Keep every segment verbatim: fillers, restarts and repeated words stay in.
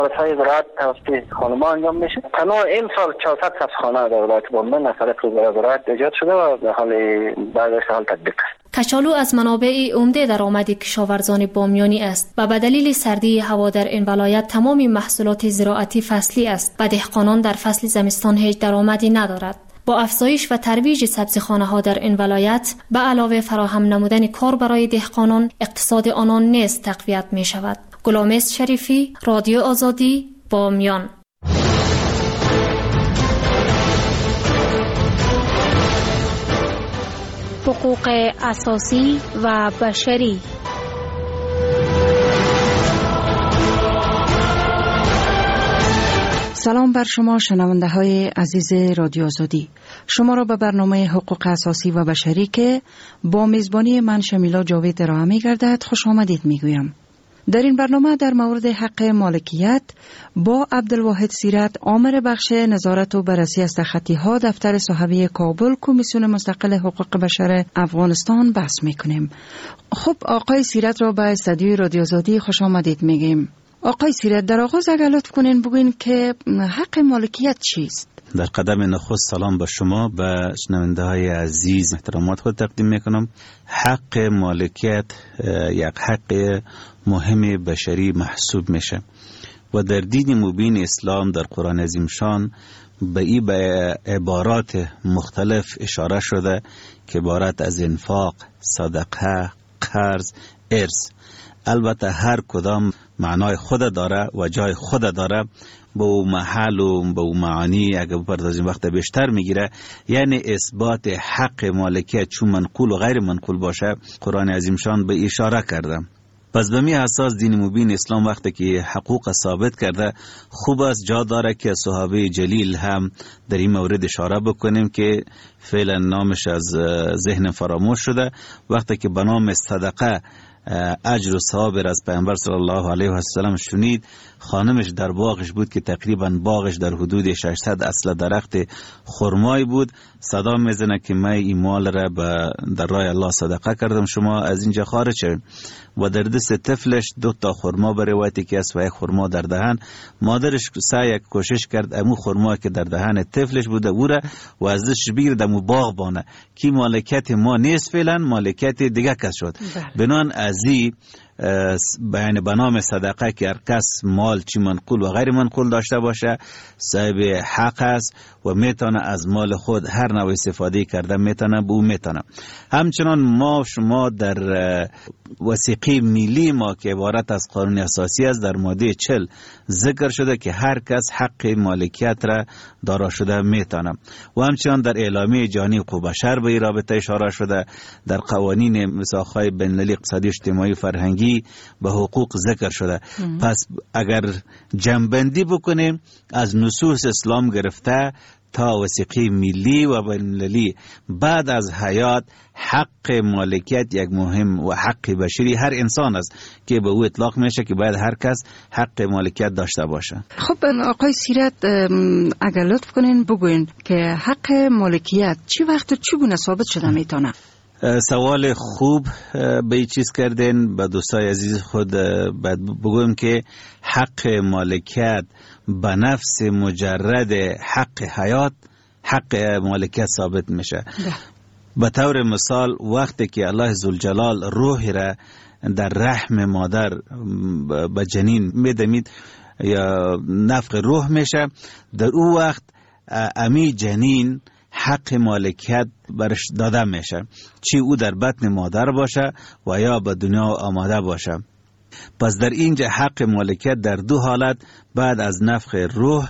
های زراعت توسط خانم‌ها انجام میشه. تنها این سال چهارصد کسبخانه در ولایت بامبن از طریق زراعت ایجاد شده و در حال برداشت حال تطبیق است. کچالو از منابع عمده درآمد کشاورزان بامیانی است و به دلیل سردی هوا در این ولایت تمام محصولات زراعتی فصلی است و دهقانان در فصل زمستان هیچ درآمدی ندارد. با افزایش و ترویج سبزیخانه ها در این ولایت به علاوه فراهم نمودن کار برای دهقانان، اقتصاد آنان نیز تقویت می شود. گلامست شریفی، رادیو آزادی، بامیان. حقوق اساسی و بشری. سلام بر شما شنونده های عزیز رادیو آزادی. شما را به برنامه حقوق اساسی و بشری که با میزبانی من شمیلا جاوید ارائه می گردد خوش آمدید می گویم. در این برنامه در مورد حق مالکیت با عبدالواحد سیرت، آمر بخش نظارت و بررسی از تخطی ها دفتر صحوی کابل کمیسیون مستقل حقوق بشر افغانستان بحث می کنیم. خب آقای سیرت را به استودیوی رادیو آزادی خوش آمدید می گویم. آقای سیرت، در آغاز اگر لطف کنین بگوین که حق مالکیت چیست؟ در قدم نخست سلام به شما به شنونده های عزیز احترامات خود تقدیم میکنم. حق مالکیت یک حق مهم بشری محسوب میشه و در دین مبین اسلام در قرآن عظیم شان به این به عبارات مختلف اشاره شده که عبارت از انفاق، صدقه، قرض، ارث. البته هر کدام معنای خود داره و جای خود داره، با او محل و با او معانی اگه بپردازیم وقت بیشتر میگیره. یعنی اثبات حق مالکیت چون منقول و غیر منقول باشه قرآن عظیم شان به اشاره کرده. پس به می اساس دین مبین اسلام وقتی که حقوق ثابت کرده، خوب است جا داره که صحابه جلیل هم در این مورد اشاره بکنیم که فعلا نامش از ذهن فراموش شده. وقتی که به نام صدقه اجر و ثواب از پیامبر صلی الله علیه و سلم شنید، خانمش در باغش بود که تقریبا باغش در حدود ششصد اصل درخت خرمای بود. صدا میزنه که من این مال را در راه الله صدقه کردم، شما از اینجا خارج شوید. و در دست طفلش دو تا خرما به روایتی که است و یک خرما در دهن. مادرش سعی کوشش کرد امو خرما که در دهن طفلش بوده او را و از دستش بگیرد امو باغ بانه که مالکیت ما نیست، فعلا مالکیت دیگه کس شد. بنان ازی بیان به نام صدقه که هر کس مال چی منقول و غیر منقول داشته باشه صاحب حق است و میتونه از مال خود هر نوع استفاده کرده میتونه به او میتونه. همچنان ما شما در وثیقه ملی ما که عبارت از قانون اساسی است در ماده چهل ذکر شده که هر کس حق مالکیت را دارا شده میتونه و همچنان در اعلامیه جهانی حقوق بشر به این رابطه اشاره شده. در قوانین میثاق‌های بین‌المللی اقتصادی اجتماعی فرهنگی به حقوق ذکر شده. ام. پس اگر جمع‌بندی بکنیم از نصوص اسلام گرفته تا وثیقه ملی و بین‌المللی بعد از حیات حق مالکیت یک مهم و حق بشری هر انسان است که به او اطلاق میشه که باید هر کس حق مالکیت داشته باشه. خب آقای سیرت اگر لطف کنین بگوین که حق مالکیت چی وقت چی گونه ثابت شده میتونه؟ سوال خوب به این چیز کردین. به دوستای عزیز خود بگویم که حق مالکیت به نفس مجرد حق حیات حق مالکیت ثابت میشه. به طور مثال وقتی که الله ذوالجلال روح را در رحم مادر به جنین میدمید یا نفخ روح میشه، در او وقت امی جنین حق مالکیت برش داده میشه، چی او در بطن مادر باشه و یا به دنیا آماده باشه. پس در اینجا حق مالکیت در دو حالت بعد از نفخ روح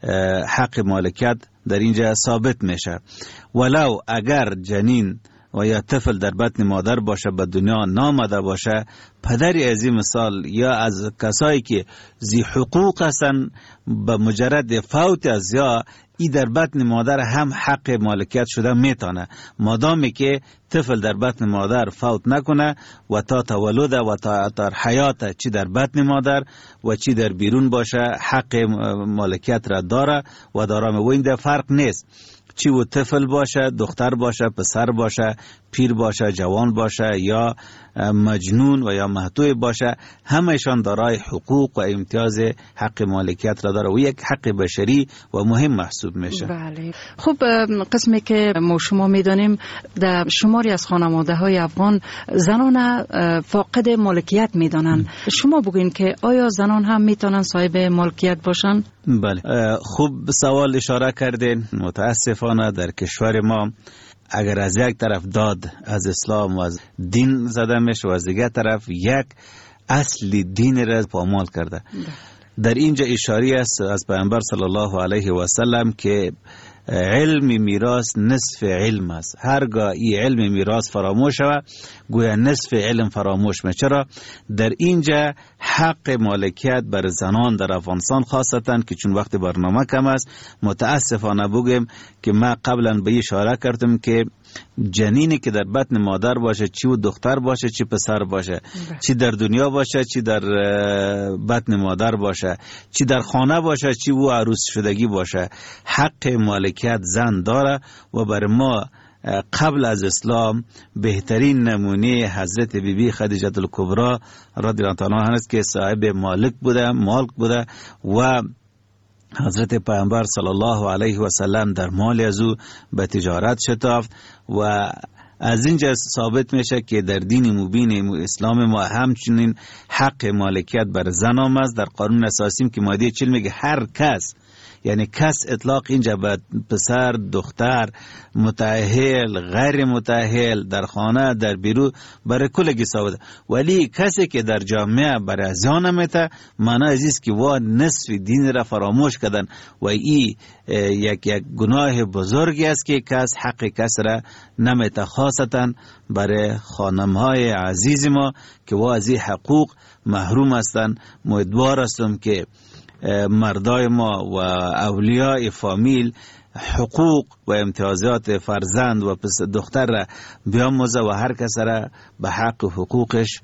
حق مالکیت در اینجا ثابت میشه. ولو اگر جنین و یا طفل در بطن مادر باشه به دنیا نامده باشه، پدری از این مثال یا از کسایی که ذی حقوق هستن به مجرد فوت از یا ای در بطن مادر هم حق مالکیت شده میتونه، مادامی که طفل در بطن مادر فوت نکنه و تا تولد و تا تا حیات چی در بطن مادر و چی در بیرون باشه حق مالکیت را داره و دارم و این در فرق نیست، چی و طفل باشه، دختر باشه، پسر باشه، پیر باشه، جوان باشه یا مجنون و یا مهتوی باشه، همهشان دارای حقوق و امتیاز حق مالکیت را داره و یک حق بشری و مهم محسوب میشه. بله. خب قسمی که ما شما میدانیم در شماری از خانواده های افغان زنان فاقد مالکیت میدانند. شما بگوین که آیا زنان هم میتونن صاحب مالکیت باشن؟ بله، خوب سوال اشاره کردین. متاسفانه در کشور ما اگر از یک طرف داد از اسلام و از دین زده میشه و از دیگر طرف یک اصل دین را پامال کرده. در اینجا اشاره است از پیامبر صلی الله علیه و سلم که علم میراث نصف علم است. هرگاه این علم میراث فراموش شود گویا نصف علم فراموش میشه. چرا؟ در اینجا حق مالکیت بر زنان در افغانستان خاصتا که چون وقت برنامه کم است متاسفانه بگم که ما قبلا به اشاره کردم که جنینی که در بطن مادر باشه، چی و دختر باشه چی پسر باشه، چی در دنیا باشه چی در بطن مادر باشه، چی در خانه باشه چی و عروس شدگی باشه، حق مالکیت زن داره. و بر ما قبل از اسلام بهترین نمونه حضرت بی بی خدیجه الکبری رضی الله عنها است که صاحب مالک بوده، مالک بوده و حضرت پیامبر صلی الله علیه و سلم در مال از او به تجارت شتافت و از اینجا ثابت میشه که در دین مبین اسلام ما همچنین حق مالکیت بر زن هم است. در قانون اساسی که ماده چهل میگه هر کس، یعنی کس اطلاق اینجا به پسر، دختر، متأهل، غیر متأهل، در خانه، در بیرون، برای کلگی ثابت. ولی کسی که در جامعه برای زیان میته معنی ازیست که وا نصف دین را فراموش کردن و ای یک یک گناه بزرگی است که کس حق کس را نمیته، خاصتا برای خانمهای عزیز ما که وا از این حقوق محروم هستند. امیدوار هستم که مردای ما و اولیاء فامیل حقوق و امتیازات فرزند و پس دختر را بیاموزه و هر کس را به حق حقوقش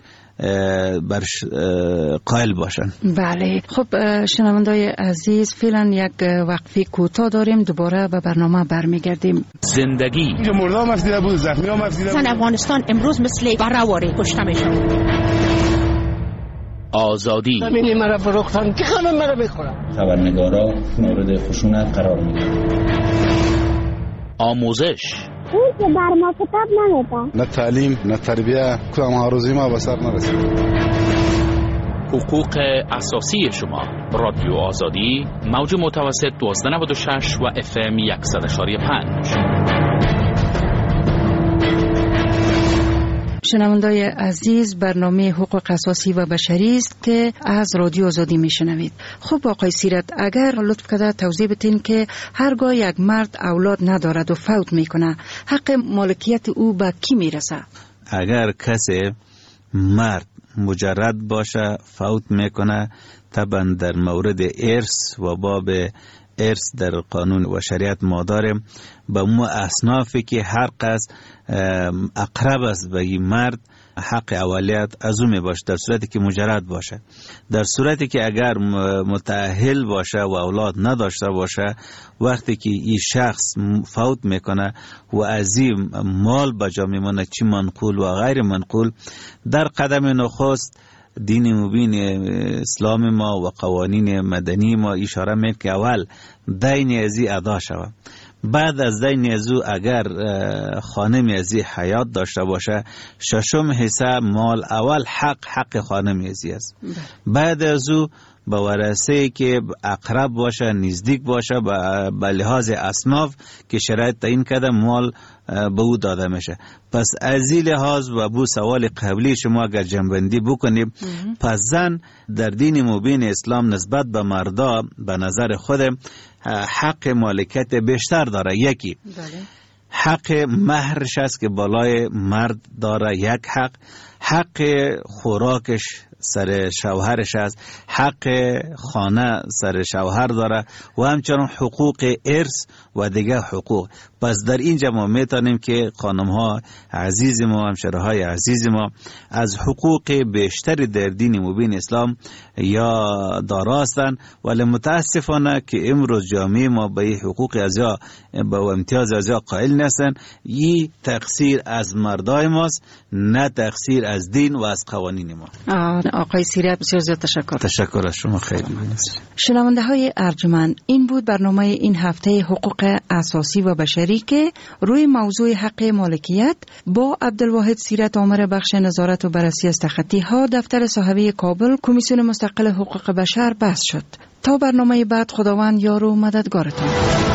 برش قائل باشن. بله. خب شنوندای عزیز فعلا یک وقفه کوتاه داریم، دوباره به برنامه برمیگردیم. زندگی اینجا مردم افزیده بود، زخمی هم افزیده بود. زن افغانستان امروز مثل برهواره کشته میشن. آزادی همینی مرا فروختن که همه مرا بخورن. خبرنگارا مورد خشونت قرار میگیرن. آموزش اون که بر ما کتاب نمیده. نه تعلیم نه تربیه، کدام آرزوی ما به سر نرسید. حقوق اساسی شما. رادیو آزادی موج متوسط دوازده نود و شش و اف ام صد و پنج. شنوندای عزیز، برنامه حقوق اساسی و بشری است که از رادیو آزادی میشنوید. خب آقای سیرت، اگر لطف کرده توضیح بدین که هرگاه یک مرد اولاد ندارد و فوت میکنه حق مالکیت او به کی میرسه؟ اگر کسی مرد مجرد باشه فوت میکنه، طبعا در مورد ارث و باب ارث در قانون و شریعت ما داریم به مو اصنافی که هر قص اقرب است به این مرد حق اولیت از او می باشه در صورتی که مجرد باشه. در صورتی که اگر متأهل باشه و اولاد نداشته باشه، وقتی که این شخص فوت میکنه و از این مال بجا میمونه، چی منقول و غیر منقول، در قدم نخست دین مبین اسلام ما و قوانین مدنی ما اشاره میکنه که اول دین ازی ادا شود. بعد از دین ازو اگر خانم ازی حیات داشته باشه، ششم حصه مال اول حق حق خانم ازی است. بعد ازو به ورثه که اقرب باشه، نزدیک باشه، به لحاظ اصناف که شرایط تعیین کرده مال به او داده میشه. پس از این لحاظ و بو سوال قبلی شما اگر جنبندی بکنیم، پس زن در دین مبین اسلام نسبت به مردا به نظر خود حق مالکیت بیشتر داره. یکی بله. حق مهرش است که بالای مرد داره، یک حق. حق خوراکش سر شوهرش است، حق خانه سر شوهر داره و همچنان حقوق ارث و دیگه حقوق. پس در اینجا ما میتونیم که خانم ها عزیز ما، همشهره های عزیز ما از حقوق بیشتری در دین مبین اسلام یا داراستن، ولی متاسفانه که امروز جامعه ما به این حقوق ازیا به امتیاز ازیا قائل نیستن. این تقصیر از مردای ماست، نه تقصیر از دین و از قوانین ما. آقای سیرت بسیار زیاد تشکر. تشکر از شما، خیلی ممنون. شنونده های ارجمند، این بود برنامه این هفته حقوق اساسی و بشری که روی موضوع حق مالکیت با عبدالواحد سیرت آمر بخش نظارت و بررسی از تخطی ها دفتر صاحبه کابل کمیسیون مستقل حقوق بشر بحث شد. تا برنامه بعد، خداوند یار و مددگارتان.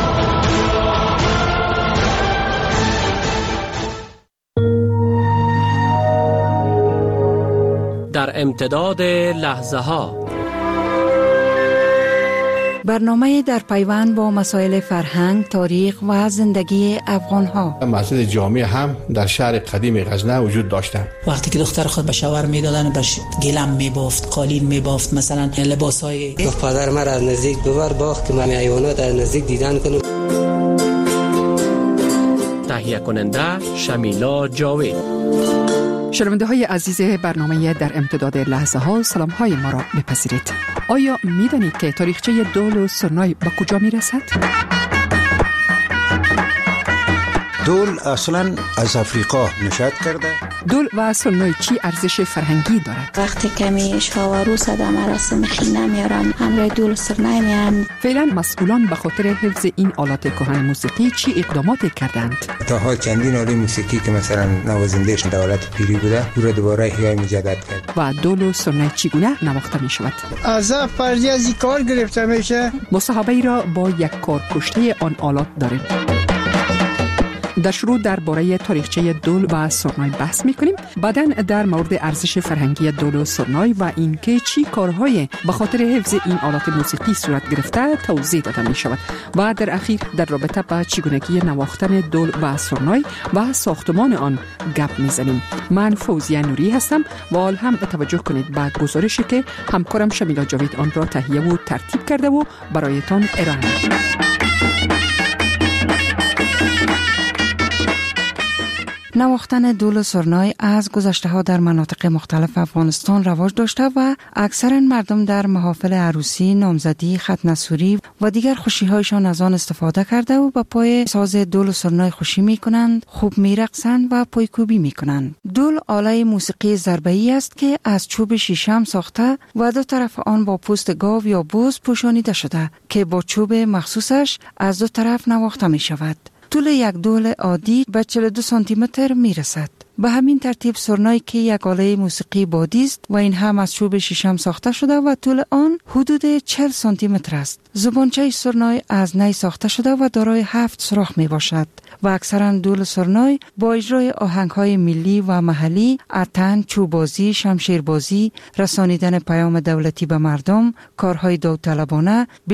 در امتداد لحظه ها، برنامه در پیوند با مسائل فرهنگ، تاریخ و زندگی افغان ها. مسجد جامع هم در شهر قدیم غزنه وجود داشتند. وقتی که دختر خود به شوهر میدادن، برش گلم میبافت، قالین میبافت، مثلا لباسای. گفت پدر من از نزدیک ببر باغ که من حیوانات از نزدیک دیدن کنم. تهیه کننده شمیلا جاوید. شنونده های عزیز برنامه در امتداد لحظه ها، سلام های ما را بپذیرید. آیا می دانید که تاریخچه دول و سرنای به کجا می رسد؟ دول اصلا از افریقا نشأت کرده. دول و سرنای چی ارزش فرهنگی دارد؟ وقتی کمی شاورو صدا مراسم خینه میارن، همراه دول و سرنای میارن. فعلا مسئولان به خاطر حفظ این آلات کهن موسیقی چی اقداماتی کردند؟ تا ها چندین آله موسیقی که مثلا نوازندهش دولت پیری بوده، او را دوباره احیای مجدد کرد. و دول و سرنای چگونه نواخته می شود؟ از فرضی از این کار گرفته میشه. مصاحبه ای را با یک کارکشته آن آلات داریم. در شروع درباره تاریخچه دول و سرنای بحث می‌کنیم. بعداً در مورد ارزش فرهنگی دول و سرنای و اینکه چی کارهای به خاطر حفظ این آلات موسیقی صورت گرفته توضیح داده می‌شود و در اخیر در رابطه با چگونگی نواختن دول و سرنای و ساختمان آن گپ می‌زنیم. من فوزیه نوری هستم و حال هم توجه کنید به گزارشی که همکارم شمیلا جاوید آن را تهیه و ترتیب کرده و برایتان ارائه می‌دهد. نواختن دول و سرنای از گذشته ها در مناطق مختلف افغانستان رواج داشته و اکثر مردم در محافل عروسی، نامزدی، ختنه سوری و دیگر خوشی هایشان از آن استفاده کرده و با پای ساز دول و سرنای خوشی می کنند، خوب می رقصند و پایکوبی می کنند. دول آله موسیقی ضربه‌ای است که از چوب شیشم ساخته و دو طرف آن با پوست گاو یا بز پوشانیده شده که با چوب مخصوصش از دو طرف نواخته می شود. طول یک دول عادی به چهل و دو سانتی متر می رسد. به همین ترتیب سرنای که یک آله موسیقی بادی است و این هم از چوب شیشم ساخته شده و طول آن حدود چهل سانتی متر است. زبانچه سرنای از نی ساخته شده و دارای هفت سوراخ می باشد و اکثرا دول سرنای با اجرای آهنگ‌های ملی و محلی، اتن، چوبازی، شمشیربازی، رسانیدن پیام دولتی به مردم، کارهای داوطلبانه